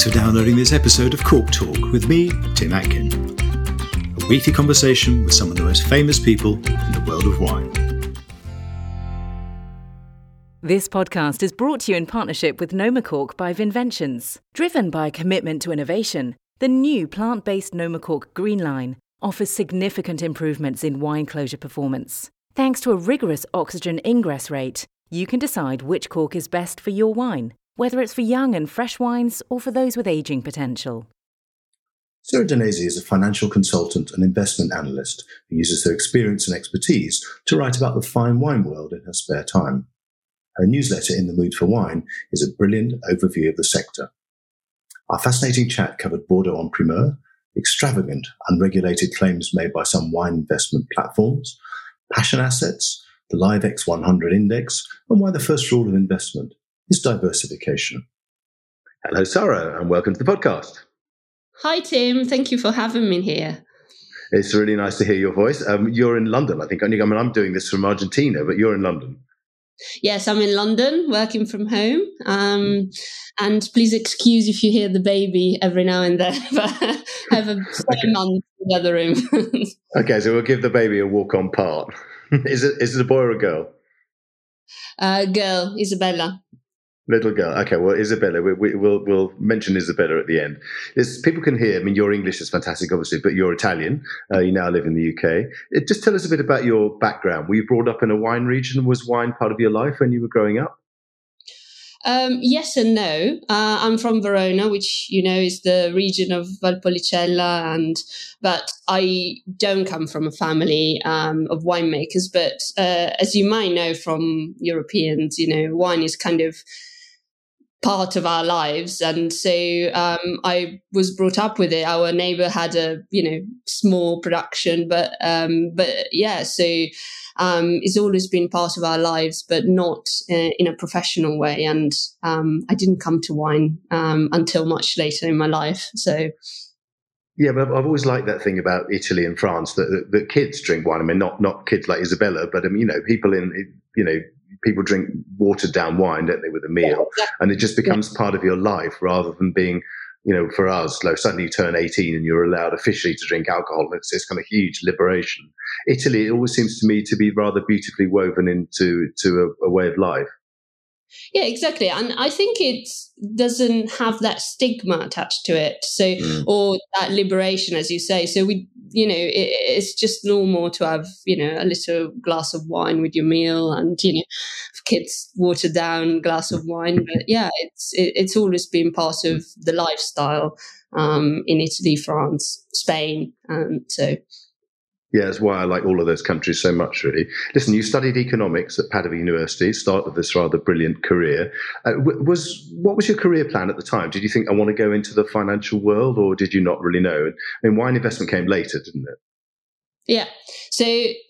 Thanks for downloading this episode of Cork Talk with me, Tim Atkin. A weekly conversation with some of the most famous people in the world of wine. This podcast is brought to you in partnership with Noma Cork by Vinventions. Driven by a commitment to innovation, the new plant-based Noma Cork Green Line offers significant improvements in wine closure performance. Thanks to a rigorous oxygen ingress rate, you can decide which cork is best for your wine, whether it's for young and fresh wines or for those with ageing potential. Sarah Danesi is a financial consultant and investment analyst who uses her experience and expertise to write about the fine wine world in her spare time. Her newsletter, In the Mood for Wine, is a brilliant overview of the sector. Our fascinating chat covered Bordeaux en primeur, extravagant, unregulated claims made by some wine investment platforms, passion assets, the Live X100 index, and why the first rule of investment is diversification. Hello, Sarah, and welcome to the podcast. Hi, Tim. Thank you for having me here. It's really nice to hear your voice. You're in London, I think. I'm doing this from Argentina, but you're in London. Yes, I'm in London, working from home. And please excuse if you hear the baby every now and then. But I have a 7-month in the other room. Okay, so we'll give the baby a walk-on part. Is it a boy or a girl? Girl, Isabella. Little girl. Okay, well, Isabella, we'll mention Isabella at the end. People can hear, your English is fantastic, obviously, but you're Italian. You now live in the UK. Just tell us a bit about your background. Were you brought up in a wine region? Was wine part of your life when you were growing up? Yes and no. I'm from Verona, which, is the region of Valpolicella, but I don't come from a family of winemakers. But as you might know from Europeans, wine is kind of part of our lives. And so I was brought up with it. Our neighbor had a, small production, but yeah, so it's always been part of our lives, but not in a professional way. And I didn't come to wine until much later in my life. So. Yeah, but I've always liked that thing about Italy and France that kids drink wine. Not kids like Isabella, but people drink watered down wine, don't they, with a meal, yeah, exactly. And it just becomes part of your life rather than being, for us, like suddenly you turn 18 and you're allowed officially to drink alcohol. It's kind of huge liberation. Italy, it always seems to me to be rather beautifully woven into a way of life. Yeah, exactly. And I think it doesn't have that stigma attached to it. So, or that liberation, as you say. So it's just normal to have, a little glass of wine with your meal and, kids watered down glass of wine. But yeah, it's always been part of the lifestyle in Italy, France, Spain. So. Yeah, that's why I like all of those countries so much, really. Listen, you studied economics at Padova University, started this rather brilliant career. What was your career plan at the time? Did you think, I want to go into the financial world, or did you not really know? Wine investment came later, didn't it? Yeah. So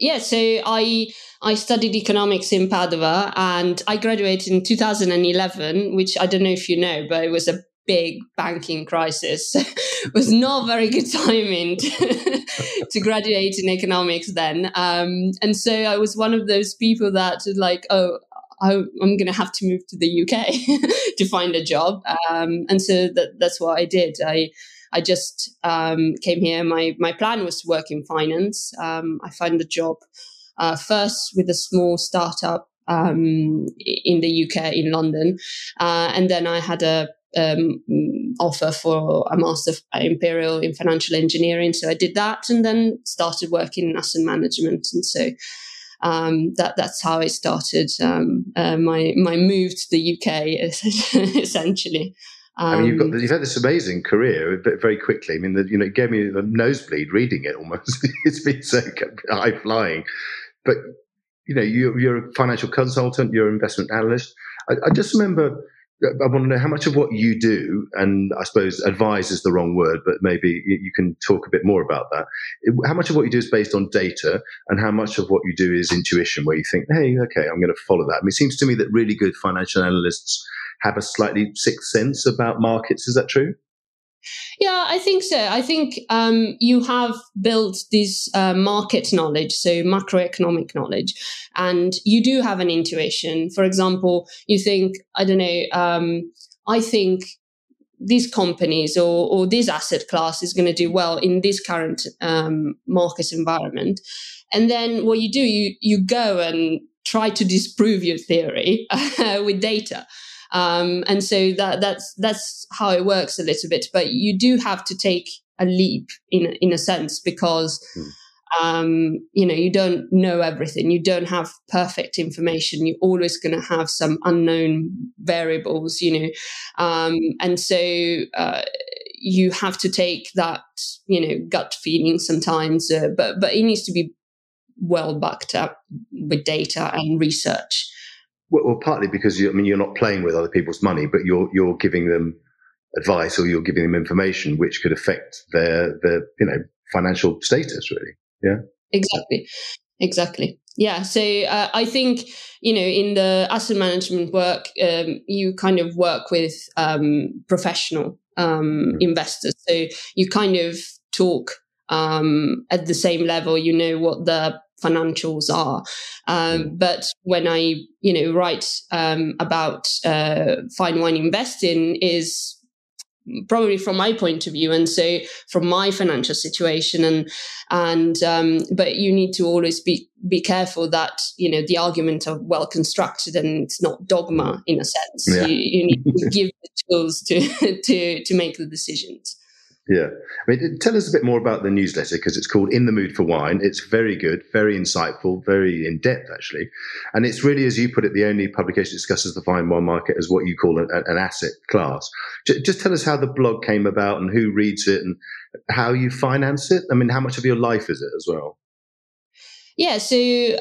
I studied economics in Padova, and I graduated in 2011, which I don't know if you know, but it was a big banking crisis. It was not very good timing to graduate in economics then. And so I was one of those people that like, I'm going to have to move to the UK to find a job. And so that's what I did. I just came here. My plan was to work in finance. I found a job first with a small startup in the UK, in London. And then I had a offer for a Master Imperial in Financial Engineering. So I did that and then started working in asset management. And so that's how I started my move to the UK, essentially. You've had this amazing career very quickly. It gave me a nosebleed reading it almost. It's been so high flying. But, you're a financial consultant, you're an investment analyst. I just remember, I want to know how much of what you do, and I suppose advise is the wrong word, but maybe you can talk a bit more about that. How much of what you do is based on data, and how much of what you do is intuition, where you think, hey, okay, I'm going to follow that. It seems to me that really good financial analysts have a slightly sixth sense about markets. Is that true? Yeah, I think so. I think you have built this market knowledge, so macroeconomic knowledge, and you do have an intuition. For example, you think, I don't know, I think these companies or this asset class is going to do well in this current market environment. And then what you do, you go and try to disprove your theory with data. And so that's how it works a little bit. But you do have to take a leap in a sense, because you don't know everything. You don't have perfect information. You're always going to have some unknown variables, and so you have to take that, gut feeling sometimes, but it needs to be well backed up with data and research. Well, partly because you're not playing with other people's money, but you're giving them advice, or you're giving them information which could affect their financial status, really. Yeah. Exactly. Yeah. So I think, in the asset management work, you kind of work with professional investors. So you kind of talk at the same level, what the financials are. But when I, write about fine wine investing, is probably from my point of view, and so from my financial situation, and but you need to always be careful that the arguments are well constructed and it's not dogma in a sense. Yeah. You need to give the tools to make the decisions. Yeah. Tell us a bit more about the newsletter, because it's called In the Mood for Wine. It's very good, very insightful, very in-depth, actually. And it's really, as you put it, the only publication that discusses the fine wine market as what you call an asset class. Just tell us how the blog came about and who reads it and how you finance it. How much of your life is it as well? Yeah, so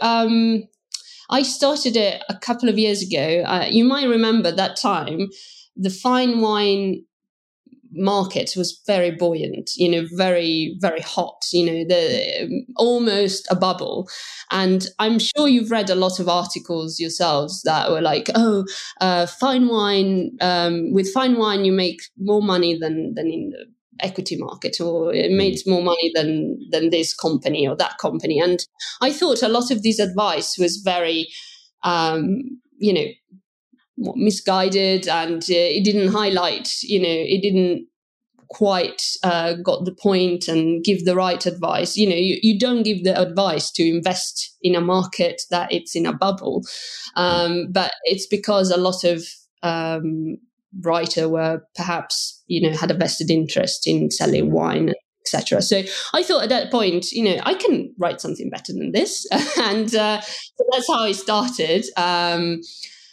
I started it a couple of years ago. You might remember that time, the fine wine market was very buoyant, very, very hot, almost a bubble. And I'm sure you've read a lot of articles yourselves that were like, fine wine, with fine wine, you make more money than in the equity market, or it makes more money than this company or that company. And I thought a lot of this advice was very, misguided, and it didn't highlight, it didn't quite got the point and give the right advice. You don't give the advice to invest in a market that it's in a bubble, but it's because a lot of writer were perhaps had a vested interest in selling wine, etc. So I thought at that point, I can write something better than this, and so that's how I started. And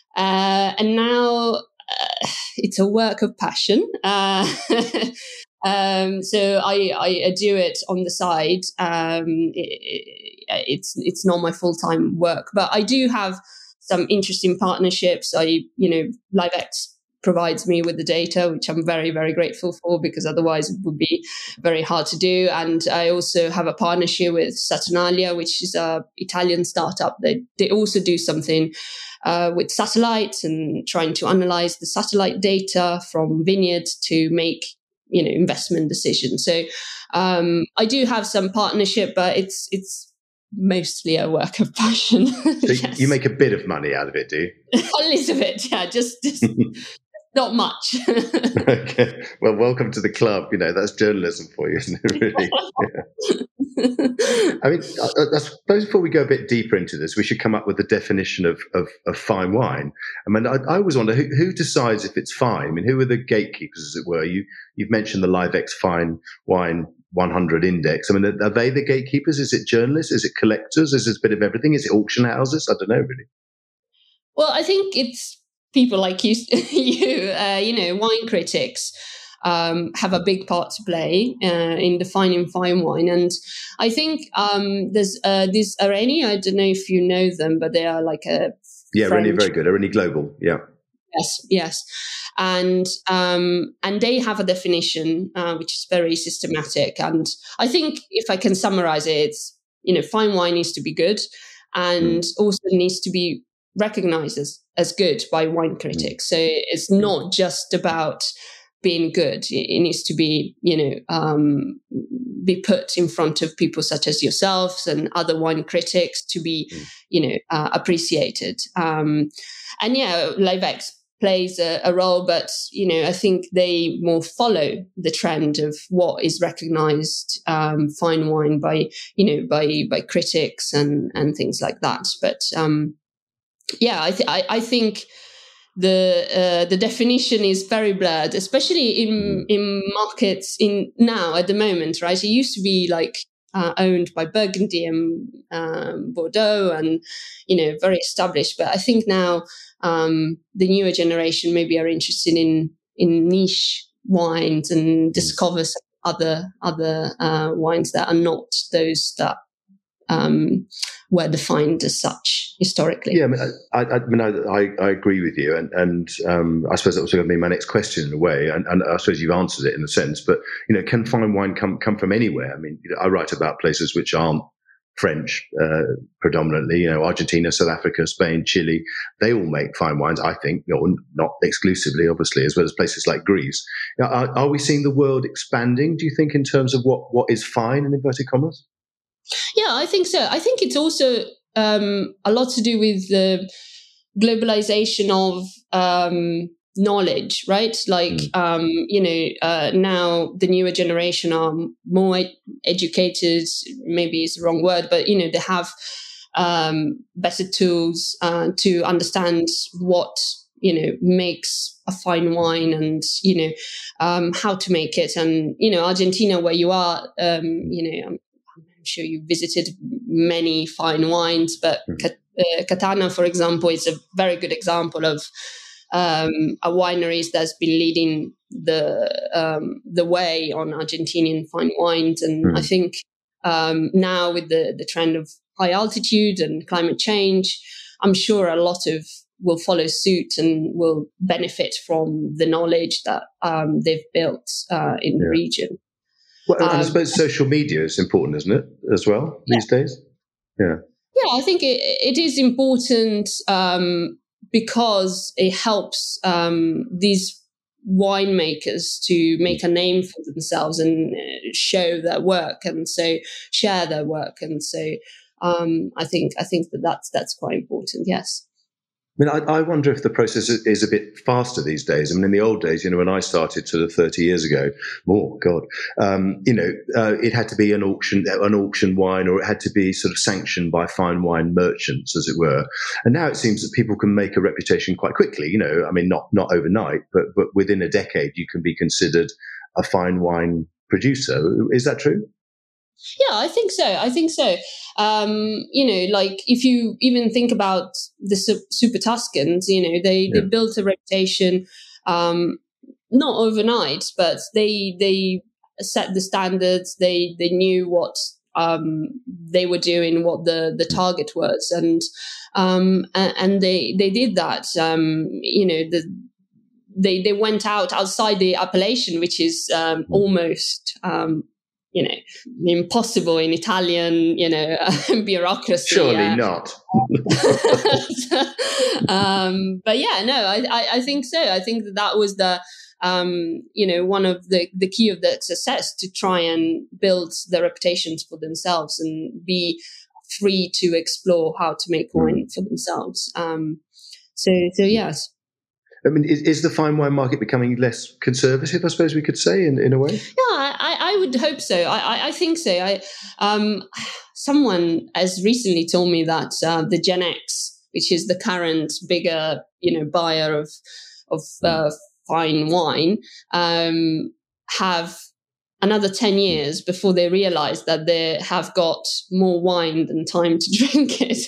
now it's a work of passion. So I do it on the side. It's not my full-time work, but I do have some interesting partnerships. LiveX provides me with the data, which I'm very, very grateful for, because otherwise it would be very hard to do. And I also have a partnership with Saturnalia, which is an Italian startup. They also do something with satellites and trying to analyze the satellite data from vineyards to make investment decisions. So I do have some partnership, but it's mostly a work of passion. So yes. You make a bit of money out of it, do you? A little bit, yeah, just not much. Okay. Well, welcome to the club. That's journalism for you, isn't it, really? Yeah. I suppose before we go a bit deeper into this, we should come up with a definition of fine wine. I always wonder who decides if it's fine. Who are the gatekeepers, as it were? You've mentioned the LiveX Fine Wine 100 Index. Are they the gatekeepers? Is it journalists? Is it collectors? Is it a bit of everything? Is it auction houses? I don't know, really. Well, I think it's people like you, wine critics. Have a big part to play in defining fine wine. And I think there's this Areni, I don't know if you know them, but they are like a Areni, very good. Areni Global, yeah. Yes. And they have a definition which is very systematic. And I think if I can summarize it, it's, fine wine needs to be good and also needs to be recognized as good by wine critics. So it's not just about being good. It needs to be, be put in front of people such as yourselves and other wine critics to be, appreciated. And LiveX plays a role, but I think they more follow the trend of what is recognized fine wine by by critics and things like that. But I think the definition is very blurred, especially in markets in now at the moment, right? It used to be like owned by Burgundy and Bordeaux, and very established. But I think now the newer generation maybe are interested in niche wines and discover some other wines that are not those that were defined as such historically. Yeah, I agree with you, and I suppose that was going to be my next question in a way, and I suppose you've answered it in a sense. But can fine wine come from anywhere? I mean, I write about places which aren't French predominantly. Argentina, South Africa, Spain, Chile. They all make fine wines. I think, not exclusively, obviously, as well as places like Greece. Are we seeing the world expanding? Do you think in terms of what is fine in inverted commas? Yeah, I think so. I think it's also a lot to do with the globalization of knowledge, right? Like, now the newer generation are more educated, maybe it's the wrong word, but, they have better tools to understand what, makes a fine wine and, how to make it. And, Argentina, where you are, I'm sure you visited many fine wines, but Catana, for example, is a very good example of a winery that's been leading the way on Argentinian fine wines. And I think now with the trend of high altitude and climate change, I'm sure a lot of will follow suit and will benefit from the knowledge that they've built in the region. Well, and I suppose social media is important, isn't it, as well, these days? Yeah. Yeah, I think it is important because it helps these winemakers to make a name for themselves and show their work, and so share their work. And so I think that's quite important, yes. I mean, I wonder if the process is a bit faster these days. I mean, in the old days, when I started sort of 30 years ago, it had to be an auction wine, or it had to be sort of sanctioned by fine wine merchants, as it were. And now it seems that people can make a reputation quite quickly. I mean, not overnight, but within a decade, you can be considered a fine wine producer. Is that true? Yeah, I think so. Like if you even think about the Super Tuscans, they built a reputation, not overnight, but they set the standards. They knew what they were doing, what the target was, and they did that. They went outside the appellation, which is almost. Impossible in Italian, bureaucracy. Surely not. But yeah, no, I think so. I think that was the, one of the key of the success, to try and build the reputations for themselves and be free to explore how to make wine for themselves. So yes. I mean, is the fine wine market becoming less conservative, I suppose we could say, in a way? Yeah, I would hope so. I think so. Someone has recently told me that the Gen X, which is the current bigger, buyer of fine wine, have another 10 years before they realize that they have got more wine than time to drink it.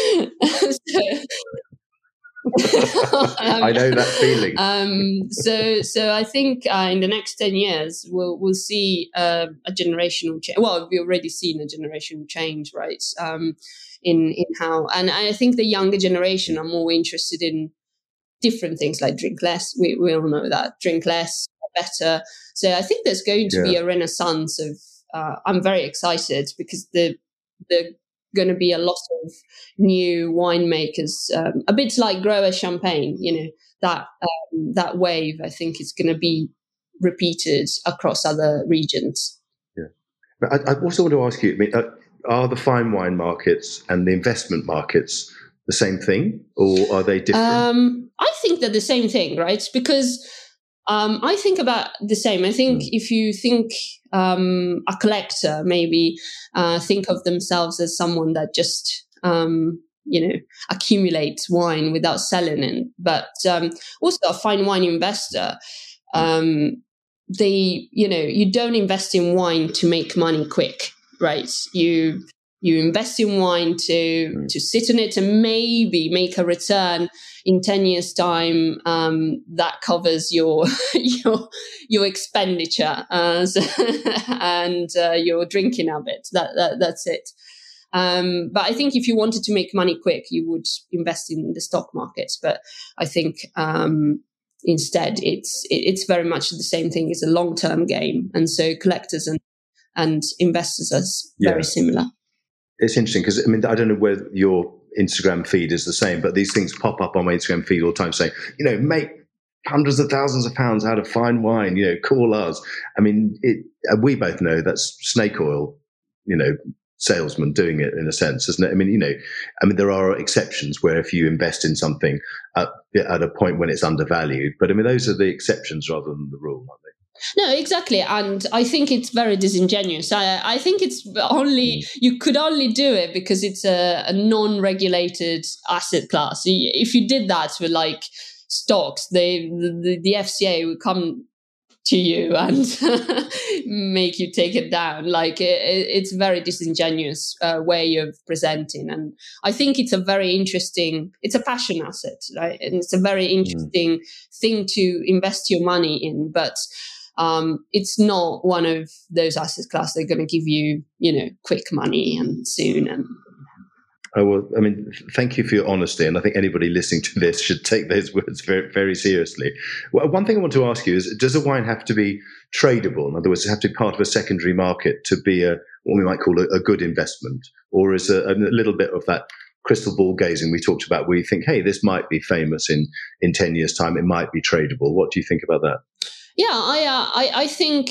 I know that feeling. So I think in the next 10 years we'll see a generational change. Well, we've already seen a generational change, right? In how, and I think the younger generation are more interested in different things like drink less. We all know that, drink less, better. So I think there's going to be a renaissance of. I'm very excited because the going to be a lot of new winemakers, a bit like Grower Champagne, that wave, I think, is going to be repeated across other regions. Yeah. But I also want to ask you, are the fine wine markets and the investment markets the same thing, or are they different? I think they're the same thing, right? Because I think about the same. I think if you think a collector, maybe think of themselves as someone that just accumulates wine without selling it, but also a fine wine investor. You don't invest in wine to make money quick, right? You invest in wine to sit on it and maybe make a return in 10 years' time that covers your expenditure and your drinking habit. That's it. But I think if you wanted to make money quick, you would invest in the stock market. But I think instead, it's very much the same thing. It's a long-term game, and so collectors and investors are very similar. It's interesting because, I don't know whether your Instagram feed is the same, but these things pop up on my Instagram feed all the time saying, make hundreds of thousands of pounds out of fine wine, call us. We both know that's snake oil, salesman doing it in a sense, isn't it? There are exceptions where if you invest in something at a point when it's undervalued, but those are the exceptions rather than the rule, aren't they? No, exactly. And I think it's very disingenuous. I think it's you could only do it because it's a non-regulated asset class. If you did that with like stocks, the FCA would come to you and make you take it down. Like it's a very disingenuous way of presenting. And I think it's it's a passion asset, right? And it's a very interesting thing to invest your money in, but it's not one of those asset classes that are going to give you, quick money and soon. And oh, well, thank you for your honesty. And I think anybody listening to this should take those words very, very seriously. Well, one thing I want to ask you is, does a wine have to be tradable? In other words, does it have to be part of a secondary market to be what we might call a good investment? Or is a little bit of that crystal ball gazing we talked about where you think, hey, this might be famous in 10 years' time, it might be tradable? What do you think about that? Yeah, I think,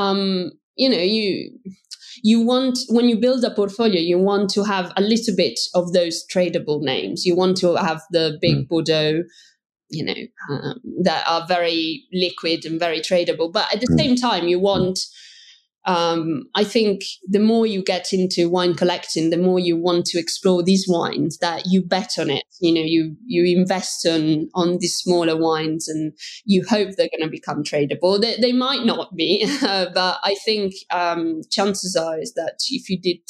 you want, when you build a portfolio, you want to have a little bit of those tradable names. You want to have the big Bordeaux, that are very liquid and very tradable. But at the same time, you want, I think the more you get into wine collecting, the more you want to explore these wines that you bet on it. You invest on these smaller wines and you hope they're going to become tradable. They might not be, but I think chances are is that if you did,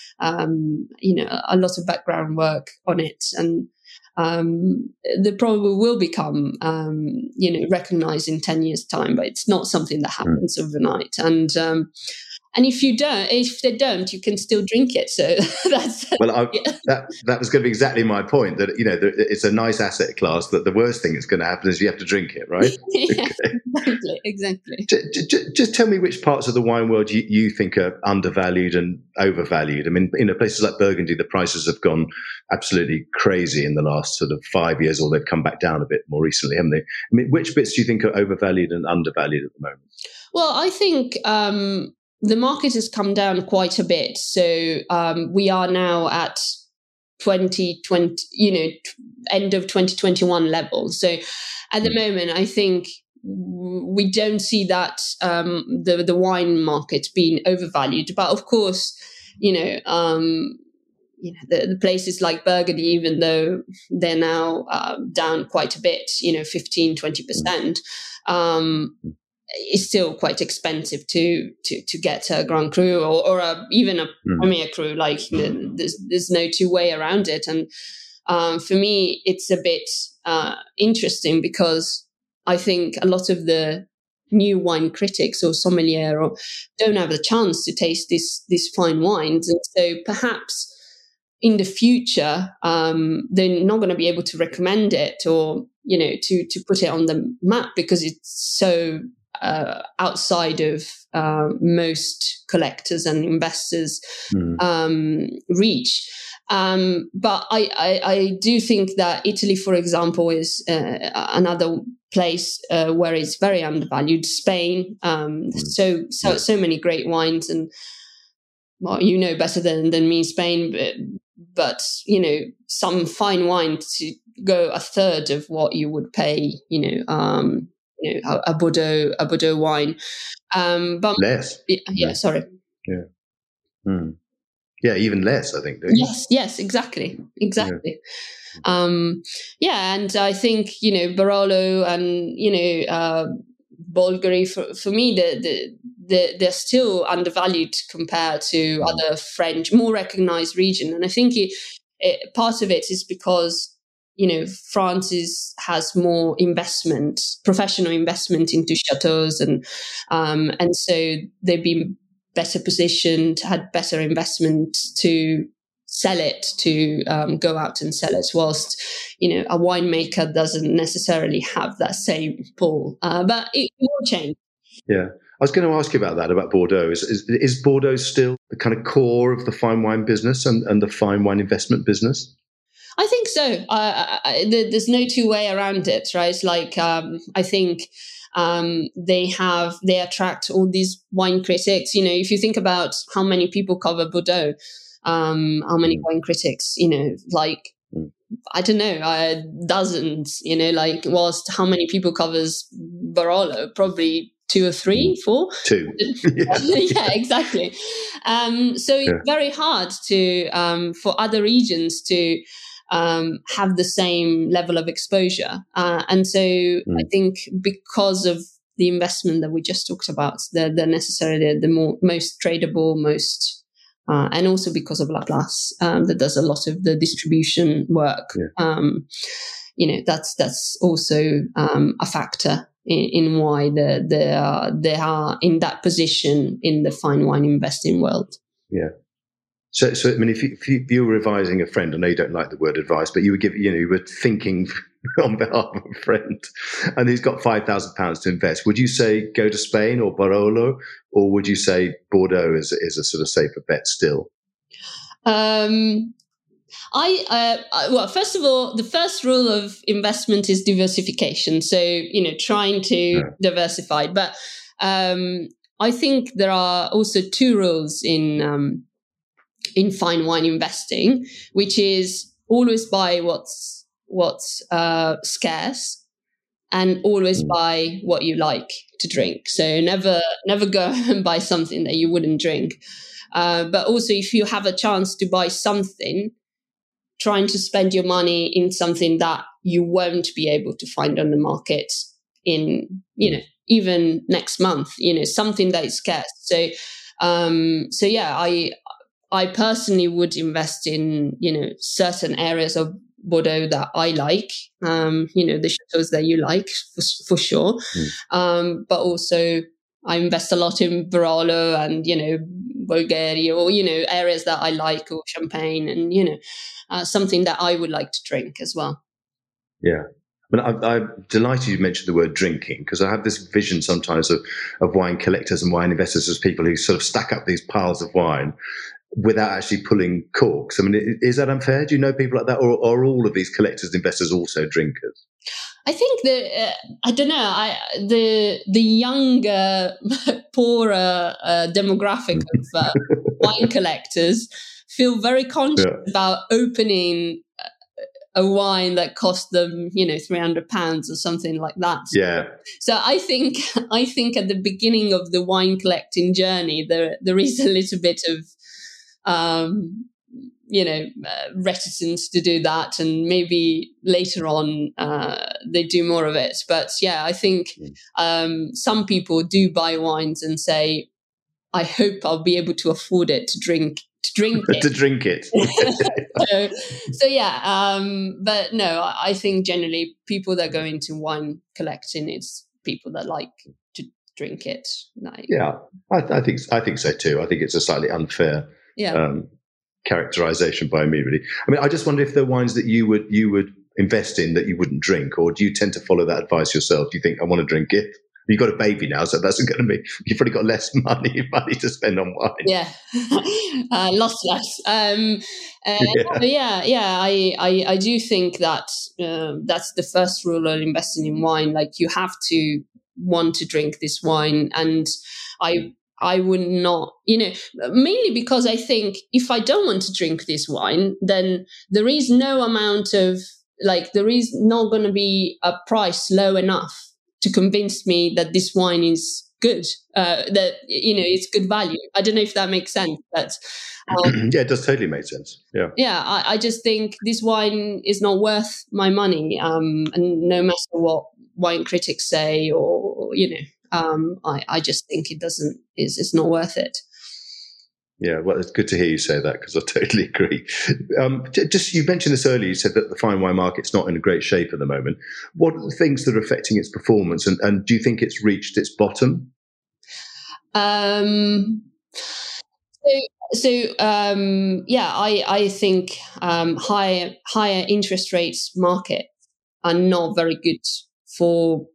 a lot of background work on it, and they probably will become, recognized in 10 years' time, but it's not something that happens overnight. And if they don't, you can still drink it. So that's that was going to be exactly my point. That it's a nice asset class. That the worst thing that's going to happen is you have to drink it, right? Yeah, exactly. Just tell me which parts of the wine world you think are undervalued and overvalued. Places like Burgundy, the prices have gone absolutely crazy in the last sort of 5 years, or they've come back down a bit more recently, haven't they? Which bits do you think are overvalued and undervalued at the moment? Well, I think the market has come down quite a bit. So we are now at 2020, end of 2021 levels. So at the moment, I think we don't see that the wine market being overvalued. But of course, the places like Burgundy, even though they're now down quite a bit, 15, 20%, it's still quite expensive to get a Grand Cru or even a Premier Cru. Like there's no two way around it. And for me, it's a bit interesting because I think a lot of the new wine critics or sommelier don't have the chance to taste these fine wines, and so perhaps in the future they're not going to be able to recommend it or to put it on the map because it's so outside of most collectors and investors' reach. But I do think that Italy, for example, is another place where it's very undervalued. Spain, so many great wines, and well, better than me, Spain but some fine wine to go a third of what you would pay, a Bordeaux wine. But less. Yeah, sorry. Yeah. Mm. Yeah, even less, I think. Don't you? Yes, exactly. Yeah. And I think Barolo and Bulgari, for me, they're still undervalued compared to other French, more recognized region. And I think part of it is because France has more investment, professional investment into chateaus, and so they've been better positioned, had better investment to sell it, to go out and sell it, whilst a winemaker doesn't necessarily have that same pull. But it will change. Yeah. I was going to ask you about that, about Bordeaux. Is Bordeaux still the kind of core of the fine wine business and the fine wine investment business? I think so. There's no two way around it, right? Like, I think they attract all these wine critics. If you think about how many people cover Bordeaux, how many wine critics, I don't know, dozens, whilst how many people covers Barolo? Probably 2 or 3, 4. 2. Yeah, exactly. So it's very hard to for other regions to have the same level of exposure. And so I think because of the investment that we just talked about, they're necessarily the most tradable, and also because of Laplace, that does a lot of the distribution work. Yeah. That's also a factor in why they are in that position in the fine wine investing world. Yeah. So I mean, if you were advising a friend, I know you don't like the word advice, but you were thinking on behalf of a friend, and he's got £5,000 to invest, would you say go to Spain or Barolo, or would you say Bordeaux is a sort of safer bet still? Well, first of all, the first rule of investment is diversification. So trying to diversify, but I think there are also 2 rules in fine wine investing, which is always buy what's scarce, and always buy what you like to drink. So never go and buy something that you wouldn't drink. But also, if you have a chance to buy something, trying to spend your money in something that you won't be able to find on the market in even next month. Something that is scarce. So yeah, I personally would invest in, certain areas of Bordeaux that I like, the chateaus that you like for sure. But also I invest a lot in Barolo and, Bulgaria, or, areas that I like, or Champagne, and, something that I would like to drink as well. Yeah. I'm delighted you mentioned the word drinking, because I have this vision sometimes of wine collectors and wine investors as people who sort of stack up these piles of wine without actually pulling corks. I mean, is that unfair? Do you know people like that? Or are all of these collectors, investors also drinkers? I think that, I don't know, the younger, poorer demographic of wine collectors feel very conscious about opening a wine that cost them, £300 or something like that. Yeah. So I think at the beginning of the wine collecting journey, there is a little bit of, reticence to do that, and maybe later on they do more of it. But yeah, I think some people do buy wines and say, I hope I'll be able to afford it to drink it. To drink it. so yeah, but no, I think generally people that go into wine collecting is people that like to drink it. Yeah, I think so too. I think it's a slightly unfair characterization by me, really. I mean, I just wonder if there are wines that you would invest in that you wouldn't drink, or do you tend to follow that advice yourself? Do you think, I want to drink it? You've got a baby now, so that's going to be, you've probably got less money to spend on wine. Yeah, lots less. I do think that that's the first rule of investing in wine. Like, you have to want to drink this wine, and I I would not, mainly because I think if I don't want to drink this wine, then there is no amount of, there is not going to be a price low enough to convince me that this wine is good, that, it's good value. I don't know if that makes sense, but... yeah, it does totally make sense. Yeah. Yeah, I just think this wine is not worth my money. And no matter what wine critics say, or, I just think it's not worth it. Yeah, well, it's good to hear you say that, because I totally agree. Just, you mentioned this earlier, you said that the fine wine market's not in a great shape at the moment. What are the things that are affecting its performance, and do you think it's reached its bottom? I think higher interest rates market are not very good for,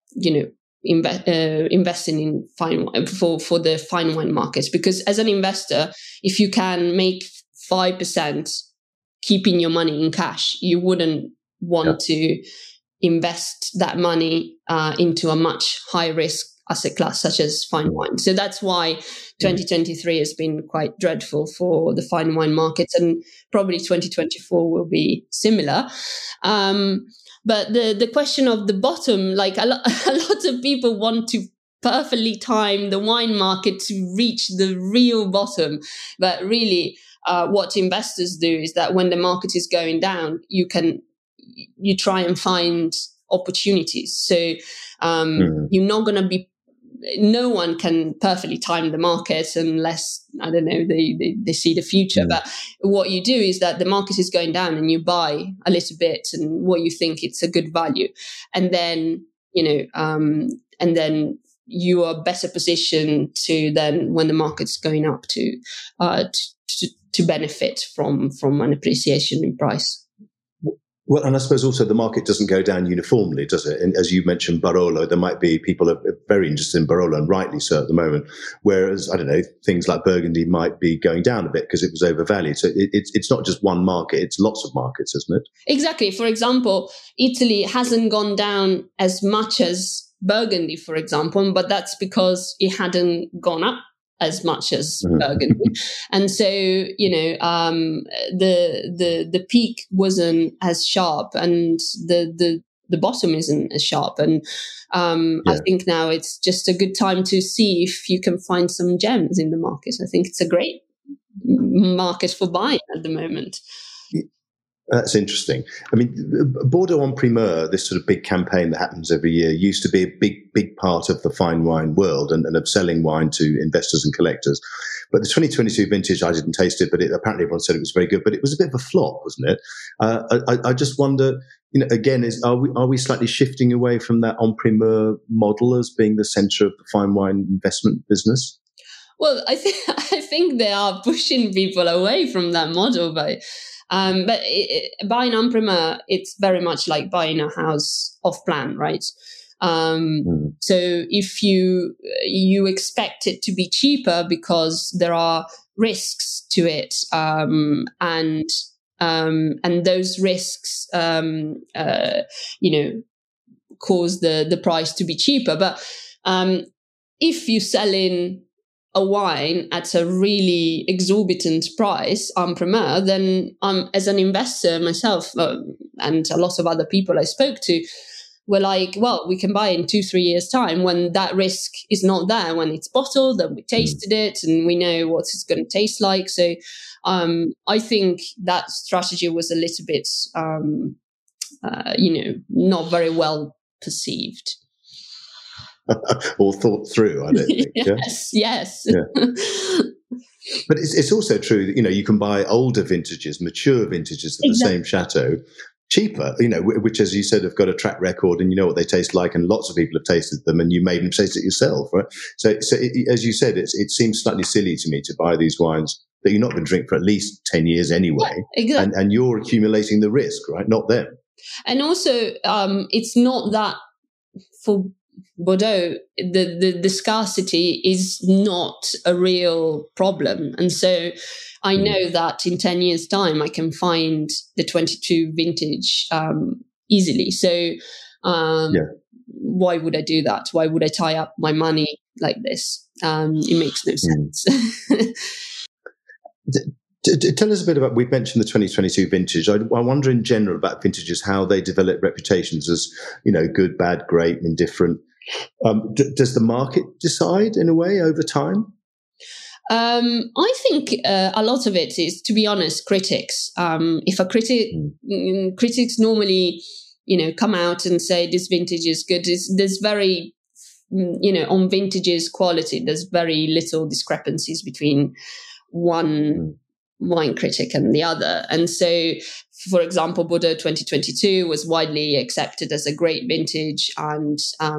investing in fine wine, for the fine wine markets, because as an investor, if you can make 5% keeping your money in cash, you wouldn't want to invest that money into a much high risk asset class such as fine wine. So that's why 2023 has been quite dreadful for the fine wine markets, and probably 2024 will be similar. But the question of the bottom, a lot of people want to perfectly time the wine market to reach the real bottom. But really, what investors do is that when the market is going down, you try and find opportunities. So you're not going to be, no one can perfectly time the market unless, I don't know, they see the future. But what you do is that the market is going down and you buy a little bit and what you think it's a good value. And then, and then you are better positioned to then, when the market's going up, to benefit from an appreciation in price. Well, and I suppose also the market doesn't go down uniformly, does it? And as you mentioned, Barolo, there might be people are very interested in Barolo, and rightly so at the moment. Whereas, I don't know, things like Burgundy might be going down a bit because it was overvalued. So it's not just one market, it's lots of markets, isn't it? Exactly. For example, Italy hasn't gone down as much as Burgundy, for example, but that's because it hadn't gone up as much as Burgundy. And so, the peak wasn't as sharp, and the bottom isn't as sharp. And I think now it's just a good time to see if you can find some gems in the market. I think it's a great market for buying at the moment. That's interesting. I mean, Bordeaux en Primeur, this sort of big campaign that happens every year, used to be a big part of the fine wine world and of selling wine to investors and collectors. But the 2022 vintage, I didn't taste it, but apparently everyone said it was very good. But it was a bit of a flop, wasn't it? I just wonder, again, are we slightly shifting away from that en primeur model as being the centre of the fine wine investment business? Well, I think they are pushing people away from that model, but buying en primeur, it's very much like buying a house off plan, right? So if you expect it to be cheaper because there are risks to it, and those risks, cause the price to be cheaper. But if you sell in a wine at a really exorbitant price, en primeur, then as an investor myself, and a lot of other people I spoke to, were like, well, we can buy in 2-3 years' time when that risk is not there, when it's bottled and we tasted it and we know what it's going to taste like. So I think that strategy was a little bit, not very well perceived. Or thought through, I don't think. Yes. Yeah. But it's also true that, you can buy older vintages, mature vintages of the same chateau cheaper, which, as you said, have got a track record and you know what they taste like, and lots of people have tasted them and you made them taste it yourself, right? So as you said, it seems slightly silly to me to buy these wines that you're not going to drink for at least 10 years anyway. Yeah, exactly. And you're accumulating the risk, right? Not them. And also, it's not that for Bordeaux, the scarcity is not a real problem. And so I know that in 10 years' time, I can find the 22 vintage easily. So why would I do that? Why would I tie up my money like this? it makes no sense. Tell us a bit about, we've mentioned the 2022 vintage. I wonder in general about vintages, how they develop reputations as, good, bad, great, indifferent. Does the market decide in a way over time? I think a lot of it is, to be honest, critics. If a critics normally, come out and say this vintage is good, there's very, on vintages quality, there's very little discrepancies between one wine critic and the other. And so, for example, Bordeaux 2022 was widely accepted as a great vintage, and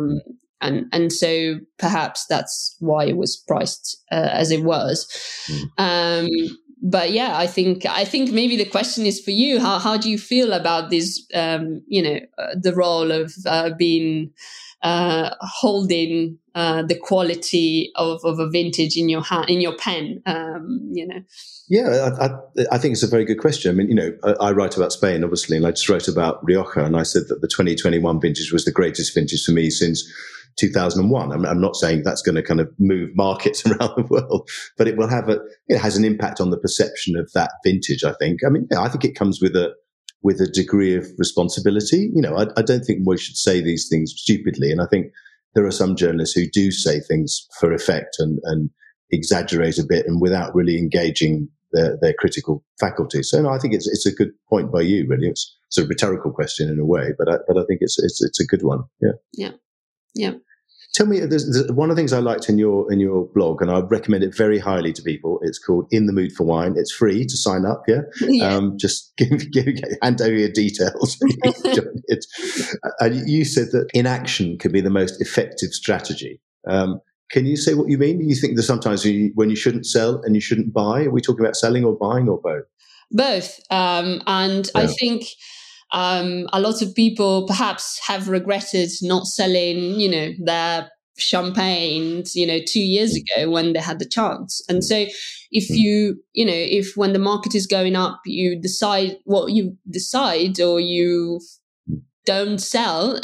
so perhaps that's why it was priced as it was. But yeah, I think maybe the question is for you: how do you feel about this? The role of being holding the quality of a vintage in your hand, in your pen. Yeah, I think it's a very good question. I mean, I write about Spain, obviously, and I just wrote about Rioja, and I said that the 2021 vintage was the greatest vintage for me since 2001. I'm not saying that's going to kind of move markets around the world, but it will it has an impact on the perception of that vintage, I think. I mean, I think it comes with a degree of responsibility. I don't think we should say these things stupidly. And I think there are some journalists who do say things for effect and exaggerate a bit and without really engaging their critical faculty. So no, I think it's a good point by you, really. It's a rhetorical question in a way, but I think it's a good one. Yeah. Tell me, there's one of the things I liked in your blog, and I recommend it very highly to people. It's called In the Mood for Wine. It's free to sign up. Yeah. Just hand over your details. And you said that inaction can be the most effective strategy. Can you say what you mean? Do you think that sometimes when you shouldn't sell and you shouldn't buy? Are we talking about selling or buying or both? Both. I think a lot of people perhaps have regretted not selling, their champagne, 2 years ago when they had the chance. And so if when the market is going up, you decide what you decide or you don't sell,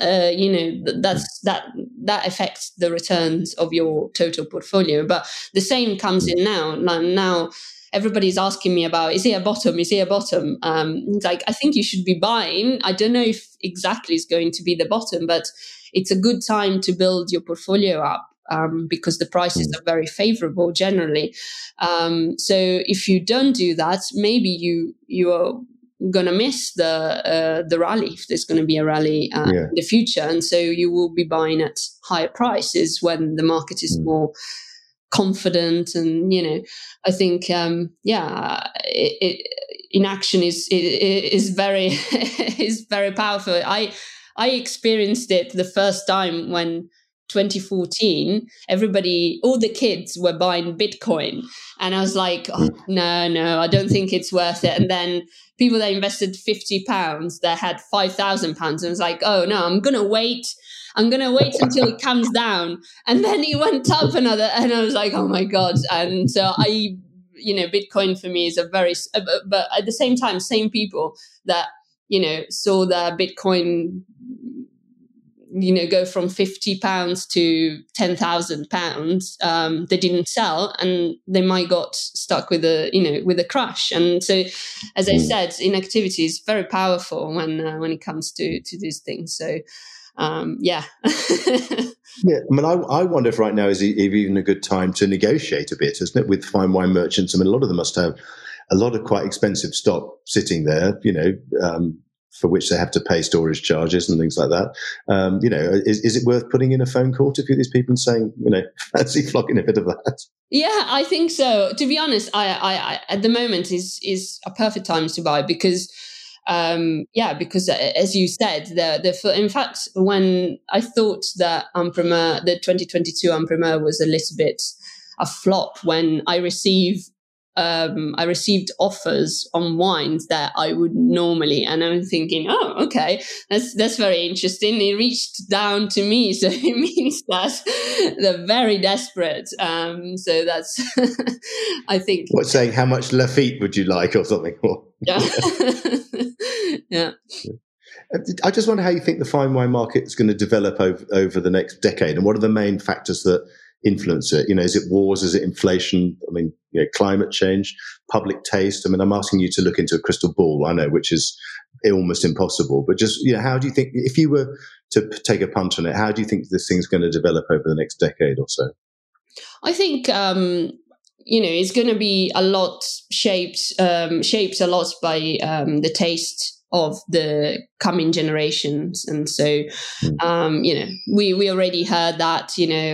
that affects the returns of your total portfolio. But the same comes in now. Now everybody's asking me about, is it a bottom? Is it a bottom? It's like, I think you should be buying. I don't know if exactly it's going to be the bottom, but it's a good time to build your portfolio up. Because the prices are very favorable generally. So if you don't do that, maybe you are going to miss the rally, if there's going to be a rally in the future. And so you will be buying at higher prices when the market is more confident. And, I think, inaction is very, is very powerful. I experienced it the first time when 2014, all the kids were buying Bitcoin. And I was like, no, I don't think it's worth it. And then people that invested £50, that had £5,000. And I was like, oh no, I'm going to wait until it comes down. And then it went up and I was like, oh my God. And so Bitcoin for me is but at the same time, same people that, saw the Bitcoin go from £50 to £10,000, they didn't sell, and they might got stuck with a crash. And so, as I said, inactivity is very powerful when it comes to these things. So, yeah. Yeah, I mean, I wonder if right now is even a good time to negotiate a bit, isn't it, with fine wine merchants? I mean, a lot of them must have a lot of quite expensive stock sitting there, for which they have to pay storage charges and things like that. Is it worth putting in a phone call to a few of these people and saying, fancy flogging a bit of that? Yeah, I think so. To be honest, I at the moment is a perfect time to buy because as you said, in fact, when I thought that the 2022 Imprimeur was a little bit a flop, when I received offers on wines that I would normally, and I'm thinking, oh, okay, that's very interesting. It reached down to me, so it means that they're very desperate. So that's, I think. What's saying? How much Lafite would you like, or something? Yeah. Yeah. I just wonder how you think the fine wine market is going to develop over the next decade, and what are the main factors that influence it? Is it wars? Is it inflation? I mean, climate change, public taste. I mean, I'm asking you to look into a crystal ball, I know, which is almost impossible. But just, how do you think, if you were to take a punt on it, how do you think this thing's going to develop over the next decade or so? I think, it's going to be a lot shaped a lot by the taste of the coming generations. And so, we already heard that,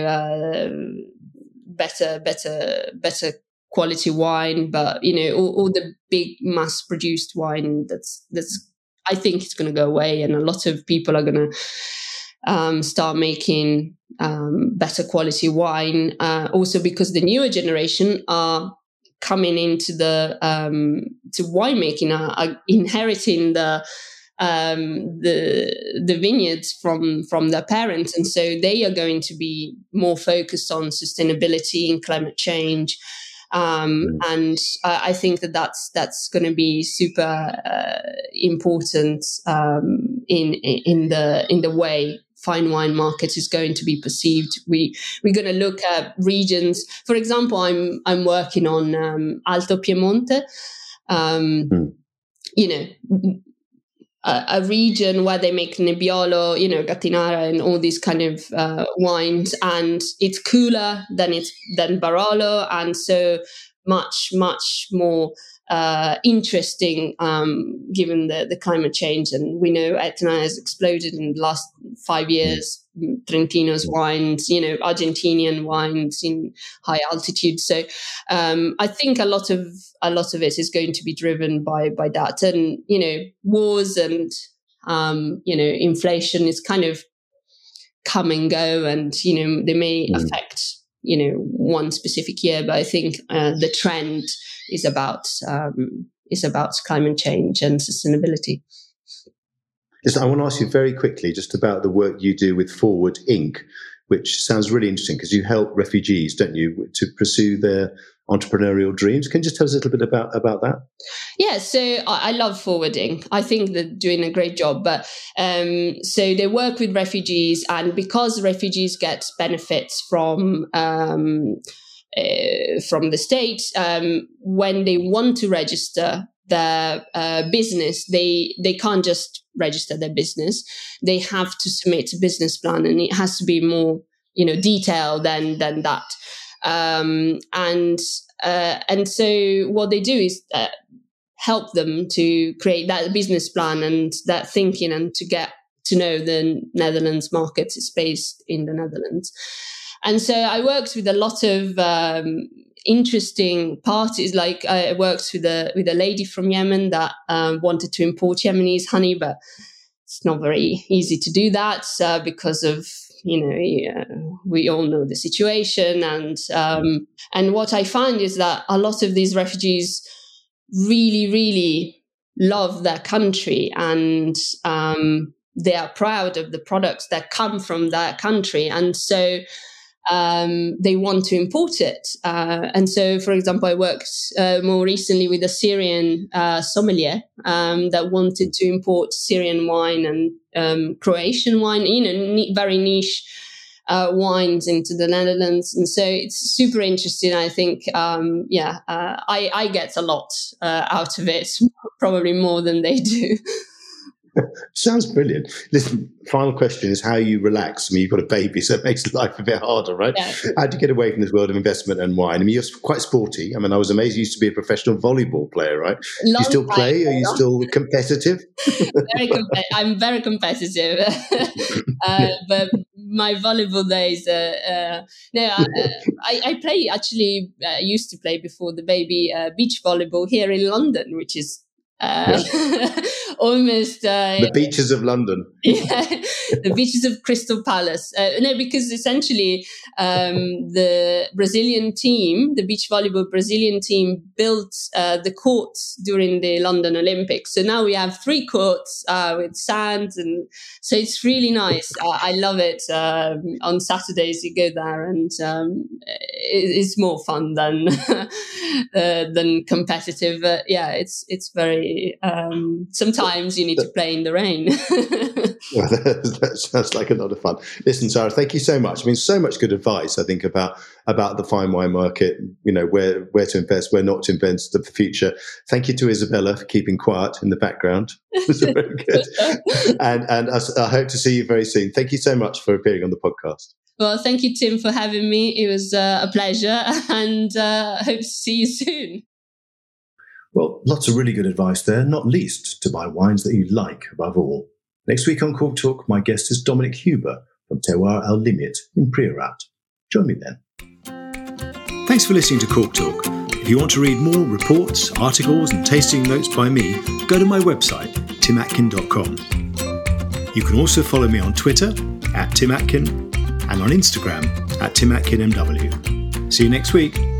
better quality wine, but, all the big mass produced wine that's I think it's going to go away. And a lot of people are going to start making better quality wine, also because the newer generation are coming into the to winemaking, are inheriting the vineyards from their parents, and so they are going to be more focused on sustainability and climate change. And I think that's going to be super important in the way fine wine market is going to be perceived. We're going to look at regions. For example, I'm working on Alto Piemonte, a region where they make Nebbiolo, Gattinara, and all these kind of wines, and it's cooler than Barolo, and so much more interesting given the climate change. And we know Etna has exploded in the last 5 years. Trentino's wines, Argentinian wines in high altitude. So I think a lot of it is going to be driven by that. And wars and inflation is kind of come and go, and they may affect one specific year, but I think the trend is about climate change and sustainability. I want to ask you very quickly just about the work you do with Forward Inc., which sounds really interesting because you help refugees, don't you, to pursue their entrepreneurial dreams. Can you just tell us a little bit about that? Yeah, so I love Forward Inc. I think they're doing a great job. But so they work with refugees, and because refugees get benefits from the state, when they want to register their business, they can't just register their business. They have to submit a business plan, and it has to be more detailed than that. And so what they do is help them to create that business plan and that thinking, and to get to know the Netherlands market is based in the Netherlands. And so I worked with a lot of interesting parties. Like I worked with a lady from Yemen that wanted to import Yemenese honey, but it's not very easy to do that because of we all know the situation. And what I find is that a lot of these refugees really, really love their country, and they are proud of the products that come from their country, and so they want to import it. And so, for example, I worked more recently with a Syrian sommelier that wanted to import Syrian wine and Croatian wine, very niche wines into the Netherlands. And so it's super interesting. I think, I get a lot out of it, probably more than they do. Sounds brilliant. Listen, final question is how you relax. I mean, you've got a baby, so it makes life a bit harder, right? Yeah. How do you get away from this world of investment and wine? I mean, you're quite sporty. I mean, I was amazed you used to be a professional volleyball player, right? Do you still play? Are you still competitive? I'm very competitive. But my volleyball days, I play, actually, used to play before the baby beach volleyball here in London, which is almost the beaches of London. Yeah, the beaches of Crystal Palace. Because essentially the Brazilian team, the beach volleyball Brazilian team, built the courts during the London Olympics. So now we have 3 courts with sand, and so it's really nice. I love it. On Saturdays you go there, and it's more fun than competitive. But yeah, it's very sometimes you need to play in the rain. Well, that sounds like a lot of fun. Listen, Sarah, thank you so much. I mean, so much good advice, I think, about the fine wine market, where to invest, where not to invest for the future. Thank you to Isabella for keeping quiet in the background. It was very good. And I hope to see you very soon. Thank you so much for appearing on the podcast. Well, thank you, Tim, for having me. It was a pleasure, and hope to see you soon. Well, lots of really good advice there, not least to buy wines that you like above all. Next week on Cork Talk, my guest is Dominic Huber from Terroir El Limit in Priorat. Join me then. Thanks for listening to Cork Talk. If you want to read more reports, articles and tasting notes by me, go to my website, timatkin.com. You can also follow me on Twitter @TimAtkin and on Instagram @TimAtkinMW. See you next week.